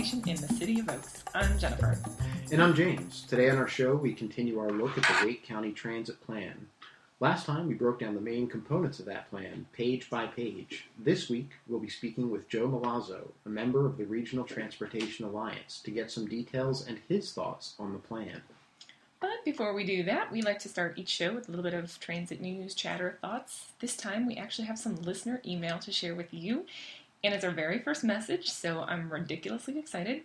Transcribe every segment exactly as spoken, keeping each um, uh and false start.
transportation in the City of Oaks. I'm Jennifer. And I'm James. Today on our show, we continue our look at the Wake County Transit Plan. Last time, we broke down the main components of that plan, page by page. This week, we'll be speaking with Joe Milazzo, a member of the Regional Transportation Alliance, to get some details and his thoughts on the plan. But before we do that, we like to start each show with a little bit of transit news, chatter, thoughts. This time, we actually have some listener email to share with you, and it's our very first message, so I'm ridiculously excited.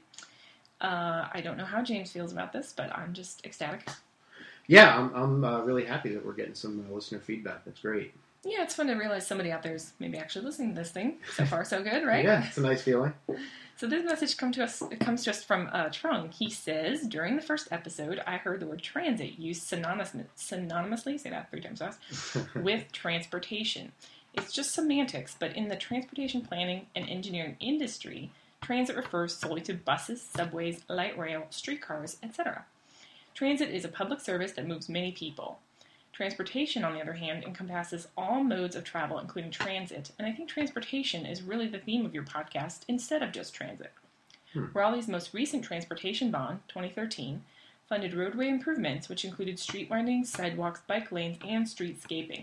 Uh, I don't know how James feels about this, but I'm just ecstatic. Yeah, I'm, I'm uh, really happy that we're getting some uh, listener feedback. That's great. Yeah, it's fun to realize somebody out there is maybe actually listening to this thing. So far, so good, right? Yeah, it's a nice feeling. So this message come to us, it comes to us from uh, Trung. He says, during the first episode, I heard the word transit used synonymous, synonymously, say that three times fast, with transportation. It's just semantics, but in the transportation planning and engineering industry, transit refers solely to buses, subways, light rail, streetcars, et cetera. Transit is a public service that moves many people. Transportation, on the other hand, encompasses all modes of travel, including transit, and I think transportation is really the theme of your podcast instead of just transit. Hmm. Raleigh's most recent transportation bond, twenty thirteen, funded roadway improvements, which included street widenings, sidewalks, bike lanes, and streetscaping.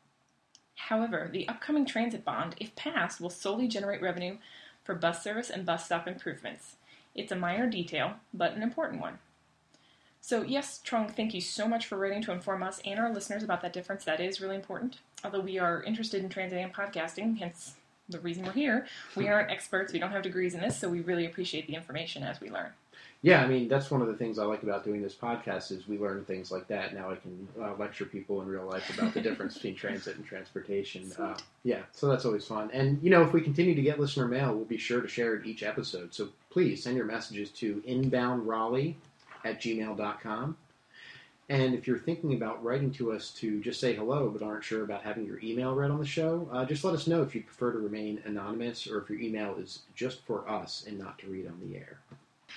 However, the upcoming transit bond, if passed, will solely generate revenue for bus service and bus stop improvements. It's a minor detail, but an important one. So yes, Trung, thank you so much for writing to inform us and our listeners about that difference. That is really important. Although we are interested in transit and podcasting, hence the reason we're here, we aren't experts, we don't have degrees in this, so we really appreciate the information as we learn. Yeah, I mean, that's one of the things I like about doing this podcast is we learn things like that. Now I can uh, lecture people in real life about the difference between transit and transportation. Uh, yeah, so that's always fun. And, you know, if we continue to get listener mail, we'll be sure to share it each episode. So please send your messages to inboundraleigh at gmail dot com. And if you're thinking about writing to us to just say hello but aren't sure about having your email read on the show, uh, just let us know if you prefer to remain anonymous or if your email is just for us and not to read on the air.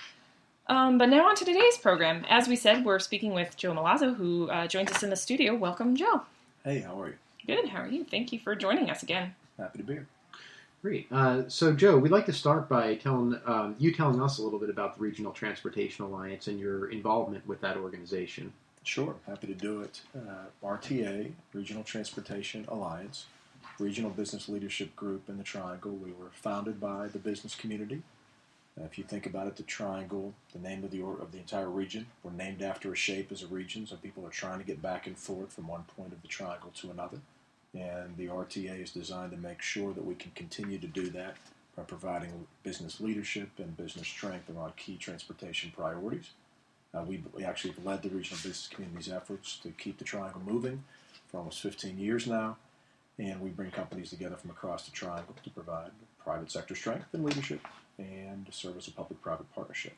Um, but now on to today's program. As we said, we're speaking with Joe Milazzo, who uh, joins us in the studio. Welcome, Joe. Hey, how are you? Good, how are you? Thank you for joining us again. Happy to be here. Great. Uh, so, Joe, we'd like to start by telling um, you telling us a little bit about the Regional Transportation Alliance and your involvement with that organization. Sure, happy to do it. Uh, R T A, Regional Transportation Alliance, Regional Business Leadership Group in the Triangle. We were founded by the business community. Uh, if you think about it, the Triangle, the name of the or, of the entire region, we're named after a shape as a region, so people are trying to get back and forth from one point of the Triangle to another. And the R T A is designed to make sure that we can continue to do that by providing business leadership and business strength around key transportation priorities. Uh, we, we actually have led the regional business community's efforts to keep the Triangle moving for almost fifteen years now, and we bring companies together from across the Triangle to provide private sector strength and leadership and to serve as a public-private partnership.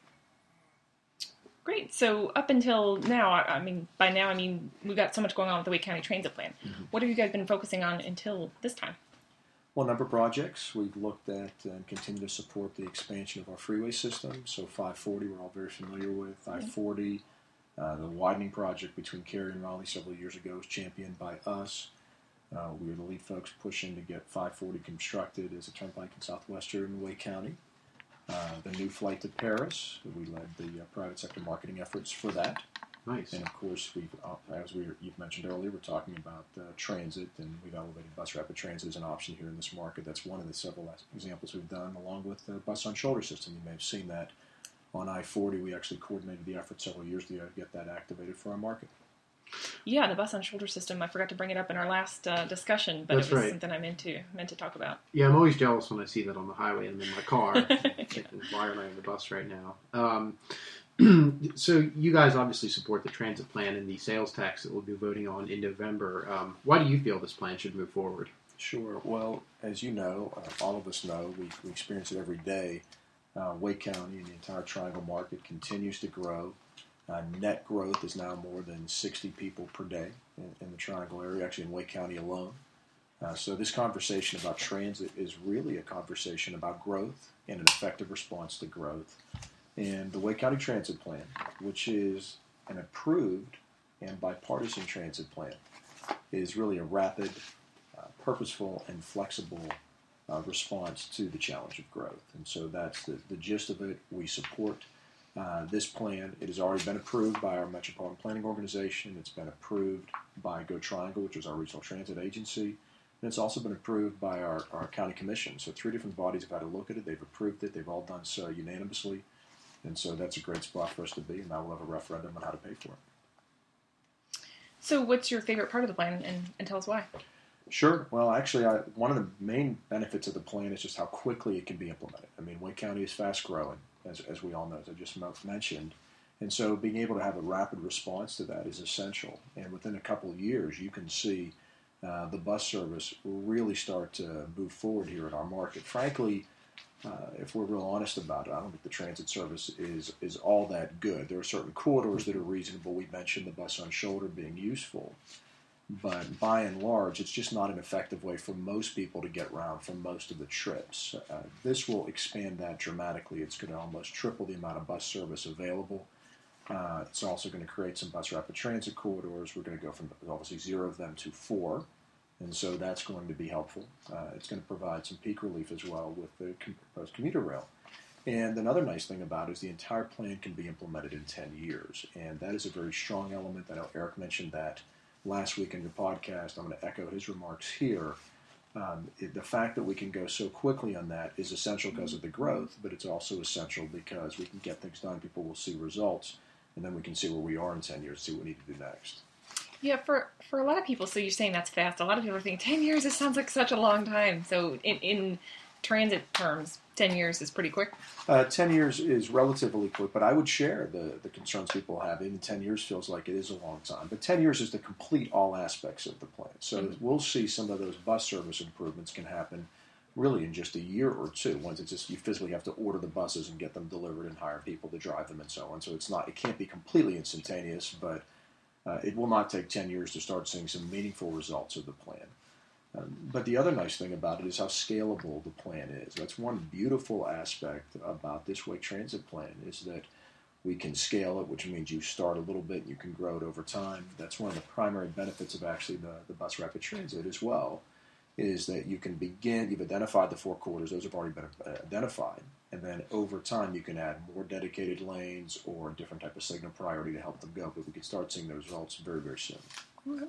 Great. So up until now, I mean, by now, I mean, we've got so much going on with the Wake County Transit Plan. Mm-hmm. What have you guys been focusing on until this time? Well, a number of projects. We've looked at and continue to support the expansion of our freeway system. So five forty, we're all very familiar with. five forty, uh, the widening project between Cary and Raleigh several years ago was championed by us. Uh, we were the lead folks pushing to get five forty constructed as a turnpike in southwestern Wake County. Uh, the new flight to Paris, we led the uh, private sector marketing efforts for that. Nice. And of course, we've, uh, as we were, you've mentioned earlier, we're talking about uh, transit, and we've elevated bus rapid transit as an option here in this market. That's one of the several examples we've done, along with the bus on shoulder system. You may have seen that on I forty. We actually coordinated the effort several years ago to get that activated for our market. Yeah, the bus on shoulder system. I forgot to bring it up in our last uh, discussion, but That's it was right. something I meant to meant to talk about. Yeah, I'm always jealous when I see that on the highway and in my car. I'm thinking, why am I on the bus right now? Um, so you guys obviously support the transit plan and the sales tax that we'll be voting on in November. Um, why do you feel this plan should move forward? Sure. Well, as you know, uh, all of us know, we, we experience it every day. Uh, Wake County and the entire Triangle market continues to grow. Uh, net growth is now more than sixty people per day in, in the Triangle area, actually in Wake County alone. Uh, so this conversation about transit is really a conversation about growth and an effective response to growth. And the Wake County Transit Plan, which is an approved and bipartisan transit plan, is really a rapid, uh, purposeful, and flexible uh, response to the challenge of growth. And so that's the, the gist of it. We support uh, this plan. It has already been approved by our Metropolitan Planning Organization. It's been approved by Go Triangle, which is our regional transit agency. And it's also been approved by our, our county commission. So three different bodies have had a look at it. They've approved it. They've all done so unanimously. And so that's a great spot for us to be. And now we'll have a referendum on how to pay for it. So what's your favorite part of the plan, and, and tell us why? Sure. Well, actually, I, one of the main benefits of the plan is just how quickly it can be implemented. I mean, Wake County is fast growing, as, as we all know, as I just mentioned. And so being able to have a rapid response to that is essential. And within a couple of years, you can see uh, the bus service really start to move forward here in our market. Frankly, uh, if we're real honest about it, I don't think the transit service is, is all that good. There are certain corridors that are reasonable. We mentioned the bus on shoulder being useful. But by and large, it's just not an effective way for most people to get around for most of the trips. Uh, this will expand that dramatically. It's going to almost triple the amount of bus service available. Uh, it's also going to create some bus rapid transit corridors. We're going to go from obviously zero of them to four, and so that's going to be helpful. Uh, it's going to provide some peak relief as well with the proposed commuter rail. And another nice thing about it is the entire plan can be implemented in ten years, and that is a very strong element. I know Eric mentioned that last week in your podcast. I'm going to echo his remarks here. Um, it, the fact that we can go so quickly on that is essential because of the growth, but it's also essential because we can get things done, people will see results, and then we can see where we are in ten years, see what we need to do next. Yeah, for, for a lot of people, so you're saying that's fast. A lot of people are thinking, ten years, it sounds like such a long time. So in, in transit terms, ten years is pretty quick? Uh, ten years is relatively quick, but I would share the, the concerns people have. Even ten years feels like it is a long time. But ten years is to complete all aspects of the plan. So mm-hmm. we'll see some of those bus service improvements can happen really in just a year or two. Once it's just you physically have to order the buses and get them delivered and hire people to drive them and so on. So it's not it can't be completely instantaneous, but uh, it will not take ten years to start seeing some meaningful results of the plan. Um, but the other nice thing about it is how scalable the plan is. That's one beautiful aspect about this Wake Transit plan is that we can scale it, which means you start a little bit and you can grow it over time. That's one of the primary benefits of actually the, the bus rapid transit as well, is that you can begin, you've identified the four corridors, those have already been identified, and then over time you can add more dedicated lanes or a different type of signal priority to help them go, but we can start seeing those results very, very soon. Okay.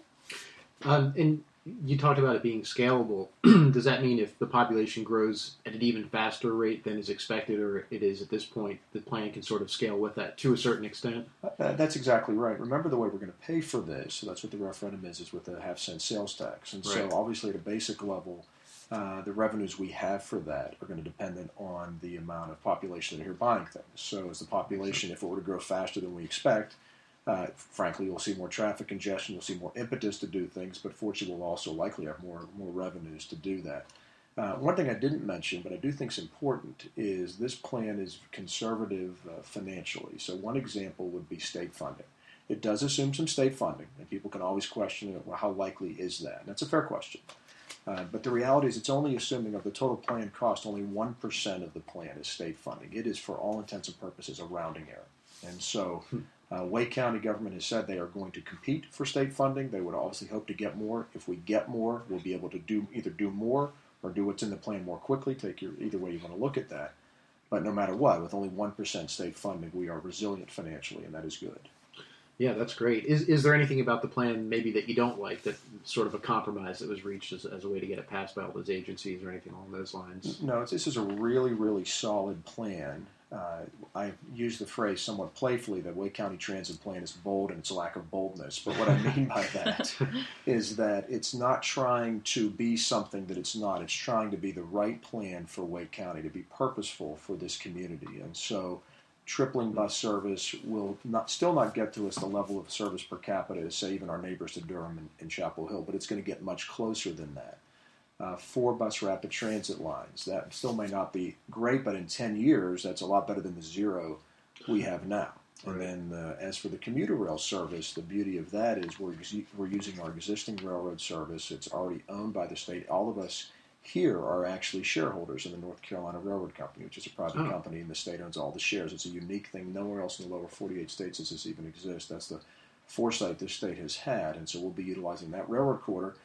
Um, and you talked about it being scalable. Does that mean if the population grows at an even faster rate than is expected, or it is at this point, the plan can sort of scale with that to a certain extent? Uh, that's exactly right. Remember, the way we're going to pay for this, so that's what the referendum is, is with a half-cent sales tax. And right. so obviously at a basic level, uh, the revenues we have for that are going to depend on the amount of population that are here buying things. So as the population, if it were to grow faster than we expect, Uh, frankly, you'll see more traffic congestion, you'll see more impetus to do things, but fortunately we'll also likely have more more revenues to do that. Uh, one thing I didn't mention, but I do think is important, is this plan is conservative uh, financially. So one example would be state funding. It does assume some state funding, and people can always question, well, how likely is that? And that's a fair question. Uh, but the reality is it's only assuming of the total plan cost, only one percent of the plan is state funding. It is, for all intents and purposes, a rounding error. And so uh, Wake County government has said they are going to compete for state funding. They would obviously hope to get more. If we get more, we'll be able to do either do more or do what's in the plan more quickly. Take your either way you want to look at that. But no matter what, with only one percent state funding, we are resilient financially, and that is good. Yeah, that's great. Is is there anything about the plan maybe that you don't like, that sort of a compromise that was reached as, as a way to get it passed by all those agencies or anything along those lines? No, it's, this is a really, really solid plan. Uh, I use the phrase somewhat playfully that Wake County Transit Plan is bold in its lack of boldness. But what I mean by that is that it's not trying to be something that it's not. It's trying to be the right plan for Wake County, to be purposeful for this community. And so tripling bus service will not still not get to us the level of service per capita as, say, even our neighbors to Durham and, and Chapel Hill, but it's going to get much closer than that. Uh, four bus rapid transit lines. That still may not be great, but in ten years, that's a lot better than the zero we have now. Right. And then uh, as for the commuter rail service, the beauty of that is we're, we're using our existing railroad service. It's already owned by the state. All of us here are actually shareholders in the North Carolina Railroad Company, which is a private oh. company, and the state owns all the shares. It's a unique thing. Nowhere else in the lower forty-eight states does this even exist. That's the foresight this state has had, and so we'll be utilizing that railroad corridor.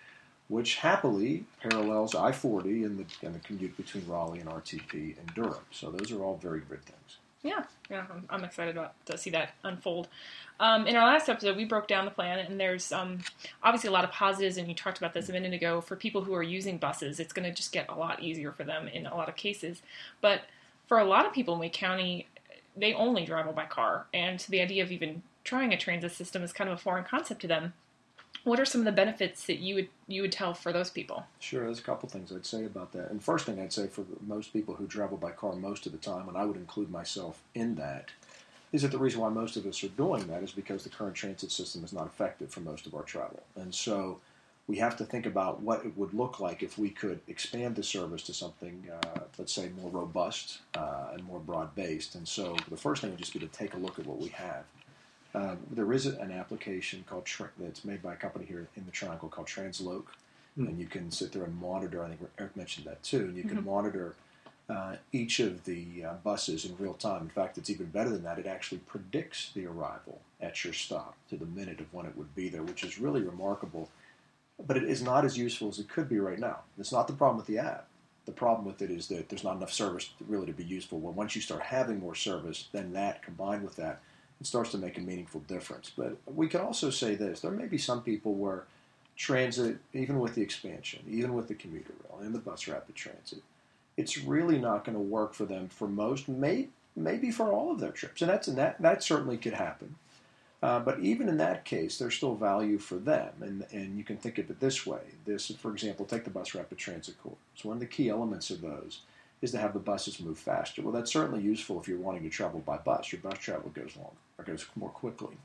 which happily parallels I forty and the, and the commute between Raleigh and R T P and Durham. So those are all very good things. Yeah, yeah, I'm, I'm excited about to see that unfold. Um, in our last episode, we broke down the plan, and there's um, obviously a lot of positives, and you talked about this a minute ago. For people who are using buses, it's going to just get a lot easier for them in a lot of cases. But for a lot of people in Wake County, they only travel by car, and the idea of even trying a transit system is kind of a foreign concept to them. What are some of the benefits that you would you would tell for those people? Sure, there's a couple things I'd say about that. And first thing I'd say for most people who travel by car most of the time, and I would include myself in that, is that the reason why most of us are doing that is because the current transit system is not effective for most of our travel. And so we have to think about what it would look like if we could expand the service to something, uh, let's say, more robust uh, and more broad-based. And so the first thing would just be to take a look at what we have. Uh, there is an application called that's made by a company here in the Triangle called Transloc, mm. and you can sit there and monitor. I think Eric mentioned that too. And you can mm-hmm. monitor uh, each of the uh, buses in real time. In fact, it's even better than that. It actually predicts the arrival at your stop to the minute of when it would be there, which is really remarkable. But it is not as useful as it could be right now. It's not the problem with the app. The problem with it is that there's not enough service really to be useful. Well, once you start having more service, then that combined with that, it starts to make a meaningful difference. But we can also say this. There may be some people where transit, even with the expansion, even with the commuter rail and the bus rapid transit, it's really not going to work for them for most, may, maybe for all of their trips. And, that's, and that, that certainly could happen. Uh, but even in that case, there's still value for them. And, and you can think of it this way. This, for example, take the bus rapid transit corridors. So one of the key elements of those is to have the buses move faster. Well, that's certainly useful if you're wanting to travel by bus. Your bus travel goes longer, or goes more quickly.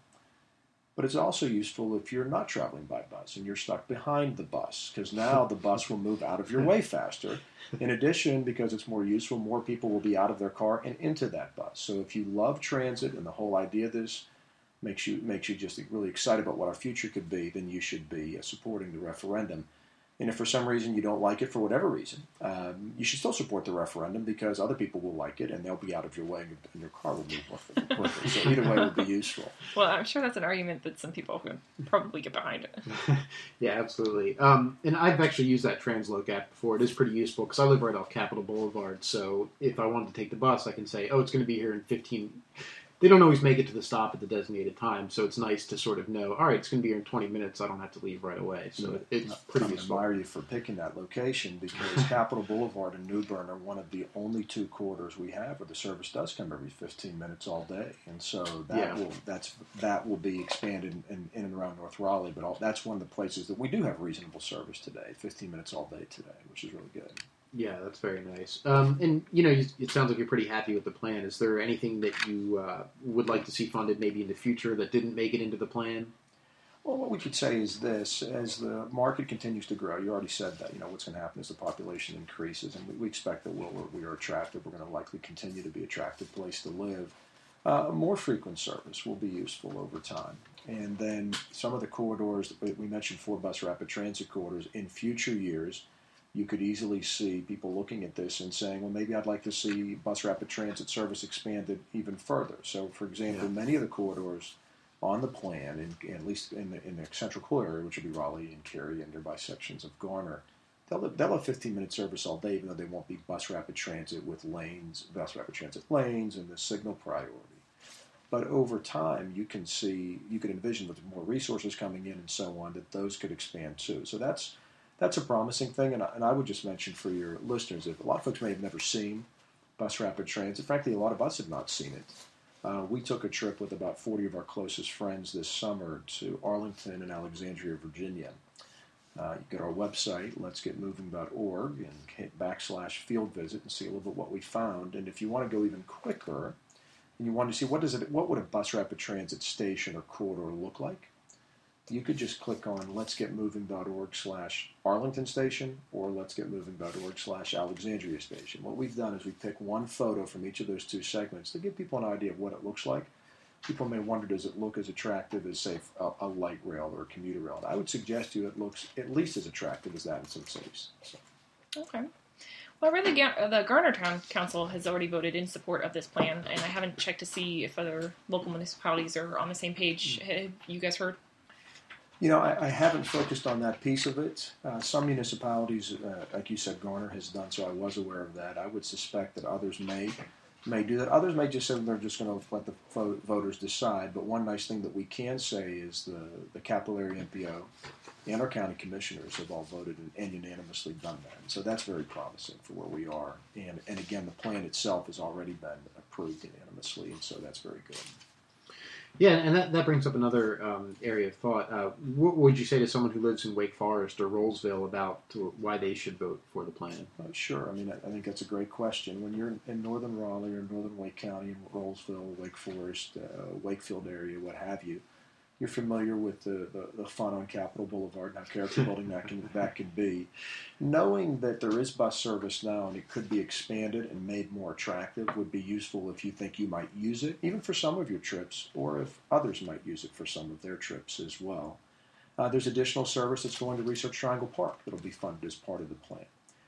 But it's also useful if you're not traveling by bus and you're stuck behind the bus, because now the bus will move out of your way faster. In addition, because it's more useful, more people will be out of their car and into that bus. So if you love transit and the whole idea of this makes you makes you just really excited about what our future could be, then you should be uh, supporting the referendum. And if for some reason you don't like it, for whatever reason, um, you should still support the referendum because other people will like it and they'll be out of your way and your car will move more quickly. So either way would be useful. Well, I'm sure that's an argument that some people would probably get behind it. Yeah, absolutely. Um, and I've actually used that Transloc app before. It is pretty useful because I live right off Capitol Boulevard. So if I wanted to take the bus, I can say, oh, it's going to be here in fifteen They don't always make it to the stop at the designated time, so it's nice to sort of know, all right, it's going to be here in twenty minutes, I don't have to leave right away. So it's pretty I useful. I admire you for picking that location because Capitol Boulevard and New Bern are one of the only two corridors we have where the service does come every fifteen minutes all day. And so that yeah. will that's that will be expanded in, in and around North Raleigh, but all, that's one of the places that we do have reasonable service today, fifteen minutes all day today, which is really good. Yeah, that's very nice. Um, and, you know, it sounds like you're pretty happy with the plan. Is there anything that you uh, would like to see funded maybe in the future that didn't make it into the plan? Well, what we could say is this. As the market continues to grow, you already said that, you know, what's going to happen as the population increases, and we, we expect that we'll, we are attractive. We're going to likely continue to be an attractive place to live. Uh, more frequent service will be useful over time. And then some of the corridors, that we mentioned four bus rapid transit corridors, in future years, you could easily see people looking at this and saying, well, maybe I'd like to see bus rapid transit service expanded even further. So, for example, yeah. many of the corridors on the plan, in, at least in the, in the central core area, which would be Raleigh and Cary and nearby sections of Garner, they'll, they'll have fifteen-minute service all day, even though they won't be bus rapid transit with lanes, bus rapid transit lanes and the signal priority. But over time, you can see, you can envision with more resources coming in and so on, that those could expand too. So that's That's a promising thing, and I, and I would just mention for your listeners that a lot of folks may have never seen bus rapid transit. Frankly, a lot of us have not seen it. Uh, we took a trip with about forty of our closest friends this summer to Arlington and Alexandria, Virginia. Uh, you go to our website, lets get moving dot org, and hit backslash field visit and see a little bit what we found. And if you want to go even quicker, and you want to see what does it, what would a bus rapid transit station or corridor look like, you could just click on let's get moving dot org slash Arlington Station or let's get moving dot org slash Alexandria Station. What we've done is we pick one photo from each of those two segments to give people an idea of what it looks like. People may wonder, does it look as attractive as, say, a, a light rail or a commuter rail? And I would suggest to you it looks at least as attractive as that in some cities. So. Okay. Well, really, the Garner Town Council has already voted in support of this plan, and I haven't checked to see if other local municipalities are on the same page. Have you guys heard? You know, I, I haven't focused on that piece of it. Uh, some municipalities, uh, like you said, Garner has done so. I was aware of that. I would suspect that others may may do that. Others may just say they're just going to let the vo- voters decide. But one nice thing that we can say is the, the capital area M P O and our county commissioners have all voted and, and unanimously done that. And so that's very promising for where we are. And, and again, the plan itself has already been approved unanimously, and so that's very good. Yeah, and that, that brings up another um, area of thought. Uh, what would you say to someone who lives in Wake Forest or Rollsville about to, why they should vote for the plan? Uh, sure. I mean, I, I think that's a great question. When you're in, in northern Raleigh or northern Wake County, in Rollsville, Wake Forest, uh, Wakefield area, what have you, you're familiar with the, the, the fun on Capitol Boulevard and how character building that can, that can be. Knowing that there is bus service now and it could be expanded and made more attractive would be useful if you think you might use it, even for some of your trips, or if others might use it for some of their trips as well. Uh, there's additional service that's going to Research Triangle Park that will be funded as part of the plan.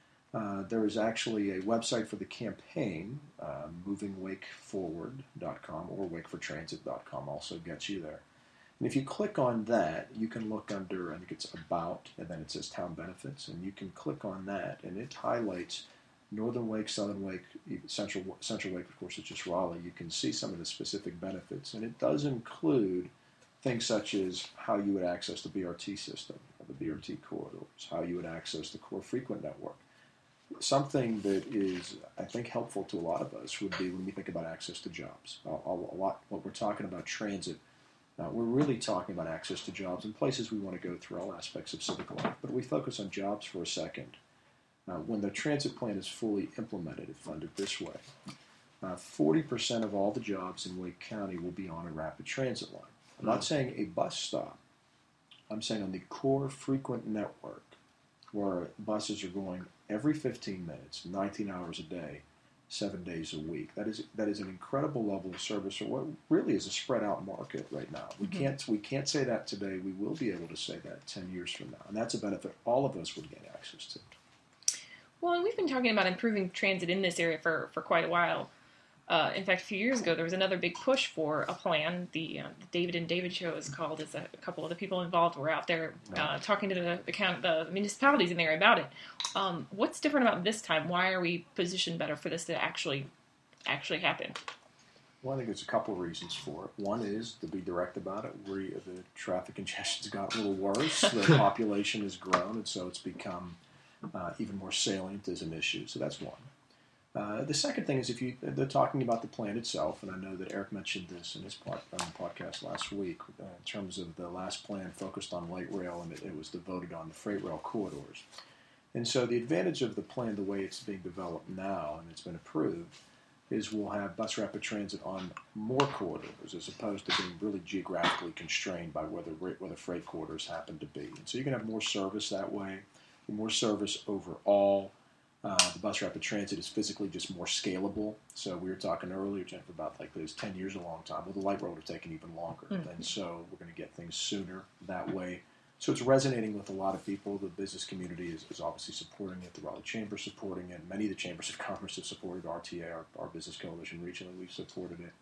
Uh, there is actually a website for the campaign, uh, moving wake forward dot com or wake for transit dot com also gets you there. And if you click on that, you can look under, I think it's About, and then it says Town Benefits, and you can click on that, and it highlights Northern Wake, Southern Wake, Central Central Wake, of course, it's just Raleigh. You can see some of the specific benefits, and it does include things such as how you would access the B R T system, or the B R T corridors, how you would access the core frequent network. Something that is, I think, helpful to a lot of us would be when we think about access to jobs. A, a lot, what we're talking about transit, Uh, we're really talking about access to jobs and places we want to go through all aspects of civic life. But we focus on jobs for a second. Uh, when the transit plan is fully implemented and funded this way, uh, forty percent of all the jobs in Wake County will be on a rapid transit line. I'm not saying a bus stop. I'm saying on the core frequent network, where buses are going every fifteen minutes, nineteen hours a day, seven days a week. That is that is an incredible level of service for what really is a spread out market right now. We mm-hmm. can't we can't say that today. We will be able to say that ten years from now, and that's a benefit all of us would gain access to. Well, and we've been talking about improving transit in this area for, for quite a while. Uh, in fact, a few years ago, there was another big push for a plan. The, uh, the David and David show is called, as a, a couple of the people involved were out there uh, talking to the, the, count, the municipalities in the area about it. Um, what's different about this time? Why are we positioned better for this to actually actually happen? Well, I think there's a couple of reasons for it. One is, to be direct about it, we, the traffic congestion's got a little worse. The population has grown, and so it's become uh, even more salient as an issue. So that's one. Uh, the second thing is, if you they're talking about the plan itself, and I know that Eric mentioned this in his pod, on the podcast last week, uh, in terms of the last plan focused on light rail, and it, it was devoted on the freight rail corridors. And so the advantage of the plan, the way it's being developed now, and it's been approved, is we'll have bus rapid transit on more corridors as opposed to being really geographically constrained by where the, where the freight corridors happen to be. And so you can have more service that way, more service overall. Uh, the bus rapid transit is physically just more scalable. So we were talking earlier, Jennifer, about like those ten years, a long time. Well, the light rail would have taken even longer. Mm-hmm. And so we're going to get things sooner that way. So it's resonating with a lot of people. The business community is, is obviously supporting it. The Raleigh Chamber is supporting it. Many of the chambers of commerce have supported R T A, our, our business coalition regionally. We've supported it.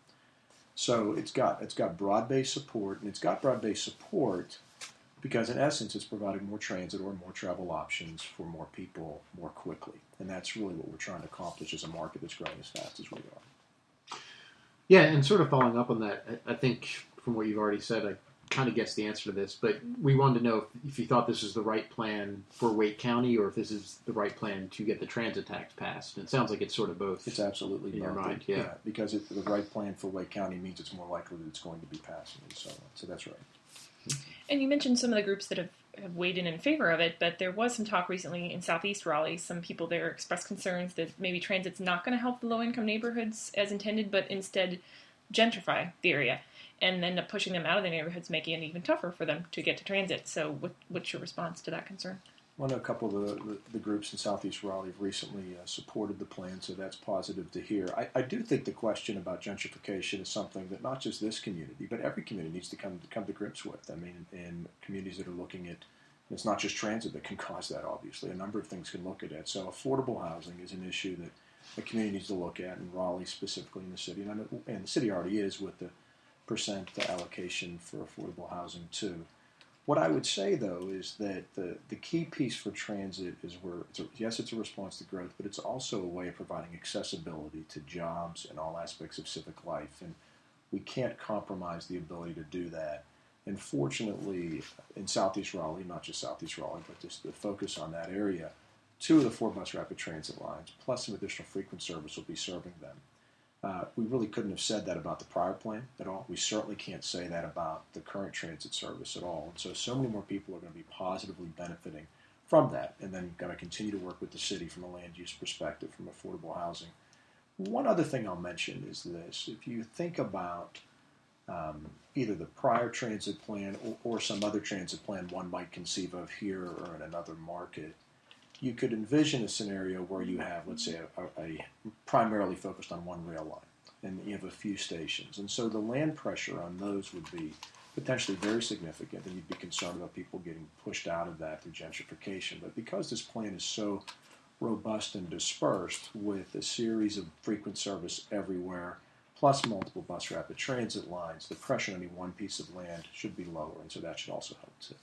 So it's got it's got broad-based support, and it's got broad-based support because in essence it's providing more transit or more travel options for more people more quickly. And that's really what we're trying to accomplish as a market that's growing as fast as we are. Yeah, and sort of following up on that, I think from what you've already said, I kind of gets the answer to this, but we wanted to know if, if you thought this was the right plan for Wake County or if this is the right plan to get the transit tax passed. And it sounds like it's sort of both. It's absolutely in both. your mind, yeah. yeah. yeah because it, the right plan for Wake County means it's more likely that it's going to be passed and so on. So that's right. And you mentioned some of the groups that have, have weighed in in favor of it, but there was some talk recently in Southeast Raleigh. Some people there expressed concerns that maybe transit's not going to help the low-income neighborhoods as intended, but instead gentrify the area and end up pushing them out of the neighborhoods, making it even tougher for them to get to transit. So what, what's your response to that concern? Well, I know a couple of the, the, the groups in Southeast Raleigh have recently uh, supported the plan, so that's positive to hear. I, I do think the question about gentrification is something that not just this community, but every community needs to come to, come to grips with. I mean, in communities that are looking at, it's not just transit that can cause that, obviously. A number of things can look at it. So affordable housing is an issue that the community needs to look at, in Raleigh specifically in the city. And, I know, and the city already is with the percent allocation for affordable housing, too. What I would say, though, is that the, the key piece for transit is where, it's a, yes, it's a response to growth, but it's also a way of providing accessibility to jobs and all aspects of civic life. And we can't compromise the ability to do that. And fortunately, in Southeast Raleigh, not just Southeast Raleigh, but just the focus on that area, two of the four bus rapid transit lines, plus some additional frequent service, will be serving them. Uh, we really couldn't have said that about the prior plan at all. We certainly can't say that about the current transit service at all. And so, so many more people are going to be positively benefiting from that. And then going to continue to work with the city from a land use perspective, from affordable housing. One other thing I'll mention is this. If you think about um, either the prior transit plan or, or some other transit plan one might conceive of here or in another market, you could envision a scenario where you have, let's say, a, a primarily focused on one rail line, and you have a few stations. And so the land pressure on those would be potentially very significant, and you'd be concerned about people getting pushed out of that through gentrification. But because this plan is so robust and dispersed with a series of frequent service everywhere, plus multiple bus rapid transit lines, the pressure on any one piece of land should be lower, and so that should also help too.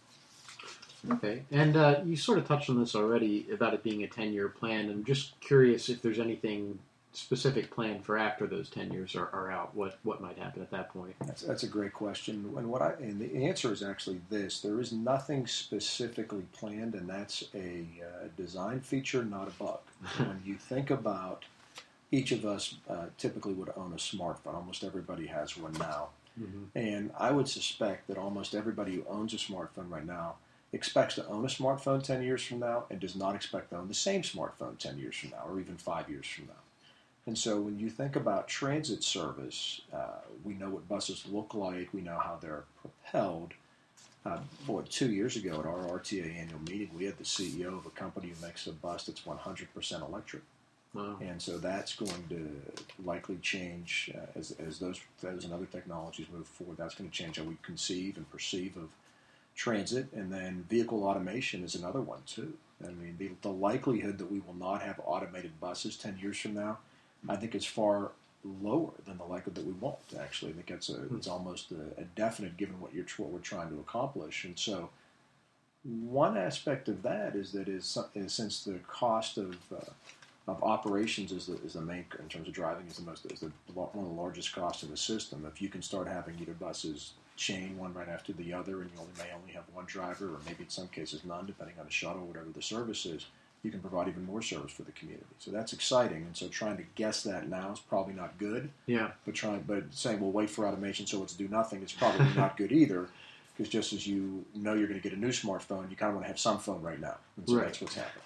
Okay, and uh, you sort of touched on this already about it being a ten-year plan. I'm just curious if there's anything specific planned for after those ten years are, are out. What what might happen at that point? That's, that's a great question, and what I and the answer is actually this: there is nothing specifically planned, and that's a uh, design feature, not a bug. When you think about each of us, uh, typically would own a smartphone. Almost everybody has one now, mm-hmm. and I would suspect that almost everybody who owns a smartphone right now expects to own a smartphone ten years from now and does not expect to own the same smartphone ten years from now or even five years from now. And so when you think about transit service, uh, we know what buses look like. We know how they're propelled. Uh, boy, two years ago at our R T A annual meeting, we had the C E O of a company who makes a bus that's one hundred percent electric. Wow. And so that's going to likely change uh, as, as those those and other technologies move forward. That's going to change how we conceive and perceive of transit, and then vehicle automation is another one too. I mean, the, the likelihood that we will not have automated buses ten years from now, I think is far lower than the likelihood that we won't. Actually, I think that's a, it's almost a, a definite given what you're what we're trying to accomplish. And so, one aspect of that is that is, is since the cost of uh, of operations is the is the main in terms of driving is the most is the one of the largest costs of the system. If you can start having either buses chain one right after the other, and you only may only have one driver, or maybe in some cases none, depending on the shuttle, whatever the service is, you can provide even more service for the community. So that's exciting. And so trying to guess that now is probably not good. Yeah. But trying, but saying we'll wait for automation so it's do nothing is probably not good either. Because just as you know you're going to get a new smartphone, you kind of want to have some phone right now. And so right. that's what's happening.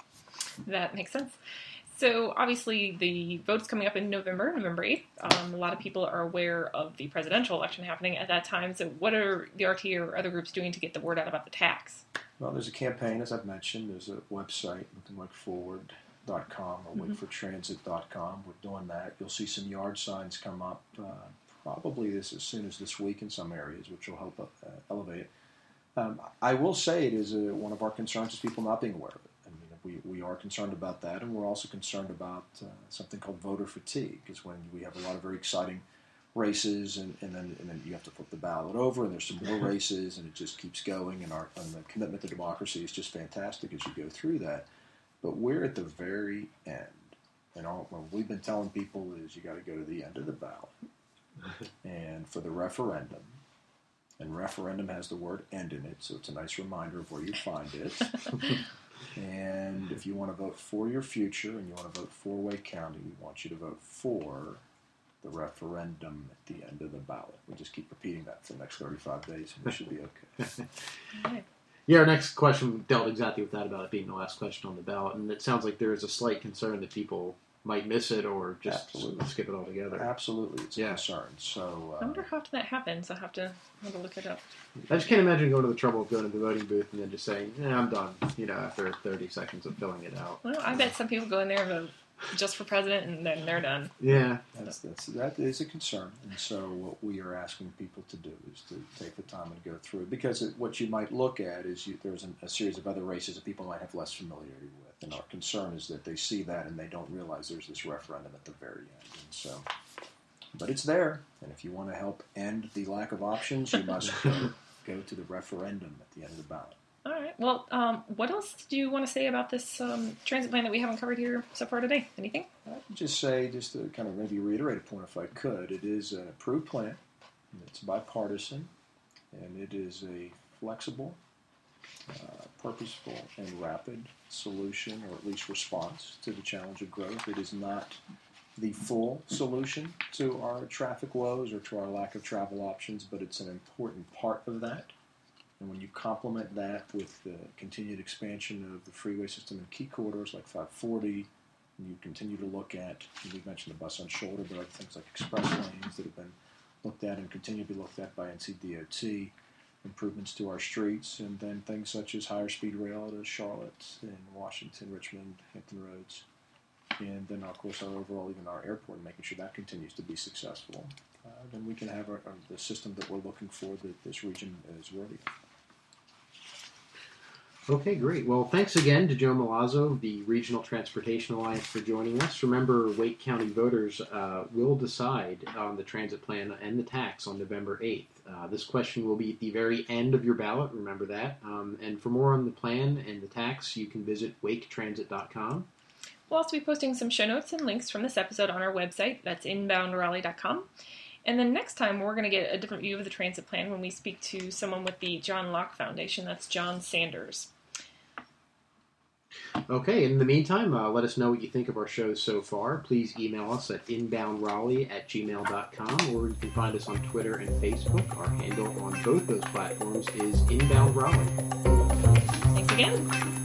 That makes sense. So obviously the vote's coming up in November, November eighth. Um, a lot of people are aware of the presidential election happening at that time. So what are the R T A or other groups doing to get the word out about the tax? Well, there's a campaign, as I've mentioned. There's a website, looking like forward dot com or Mm-hmm. wait for transit dot com. We're doing that. You'll see some yard signs come up uh, probably this as soon as this week in some areas, which will help uh, elevate it. Um, I will say it is a, one of our concerns is people not being aware of it. I mean, we, we are concerned about that, and we're also concerned about uh, something called voter fatigue, because when we have a lot of very exciting races, and, and then and then you have to flip the ballot over, and there's some more races, and it just keeps going, and our and the commitment to democracy is just fantastic as you go through that. But we're at the very end, and all what we've been telling people is you got to go to the end of the ballot, and for the referendum. And referendum has the word end in it, so it's a nice reminder of where you find it. And if you want to vote for your future and you want to vote for Wake County, we want you to vote for the referendum at the end of the ballot. We'll just keep repeating that for the next thirty-five days, and we should be okay. Okay. Yeah, our next question dealt exactly with that, about it being the last question on the ballot. And it sounds like there is a slight concern that people might miss it or just Absolutely. skip it altogether. Absolutely, it's a Yeah. concern. So, uh, I wonder how often that happens. I'll have to, have to look it up. I just can't imagine going to the trouble of going to the voting booth and then just saying, yeah, I'm done, you know, after thirty seconds of filling it out. Well, I bet some people go in there and vote just for president, and then they're done. Yeah. That's, that's, that is a concern. And so what we are asking people to do is to take the time and go through. Because it, what you might look at is you, there's an, a series of other races that people might have less familiarity with. And our concern is that they see that and they don't realize there's this referendum at the very end. And so, but it's there. And if you want to help end the lack of options, you must go, go to the referendum at the end of the ballot. All right. Well, um, what else do you want to say about this um, transit plan that we haven't covered here so far today? Anything? I'd just say, just to kind of maybe reiterate a point if I could, it is an approved plan. It's bipartisan, and it is a flexible, uh, purposeful, and rapid solution, or at least response to the challenge of growth. It is not the full solution to our traffic woes or to our lack of travel options, but it's an important part of that. And when you complement that with the continued expansion of the freeway system in key corridors like five forty, and you continue to look at, we mentioned the bus on shoulder, but other things like express lanes that have been looked at and continue to be looked at by N C D O T, improvements to our streets, and then things such as higher speed rail to Charlotte and Washington, Richmond, Hampton Roads, and then of course our overall, even our airport, making sure that continues to be successful, uh, then we can have our, our, the system that we're looking for that this region is worthy of. Okay, great. Well, thanks again to Joe Milazzo of the Regional Transportation Alliance for joining us. Remember, Wake County voters uh, will decide on the transit plan and the tax on November eighth. Uh, this question will be at the very end of your ballot, remember that. Um, and for more on the plan and the tax, you can visit wake transit dot com. We'll also be posting some show notes and links from this episode on our website. That's inbound raleigh dot com. And then next time, we're going to get a different view of the transit plan when we speak to someone with the John Locke Foundation. That's John Sanders. Okay, in the meantime, uh, let us know what you think of our shows so far. Please email us at inbound raleigh at gmail dot com, or you can find us on Twitter and Facebook. Our handle on both those platforms is inbound raleigh. Thanks again.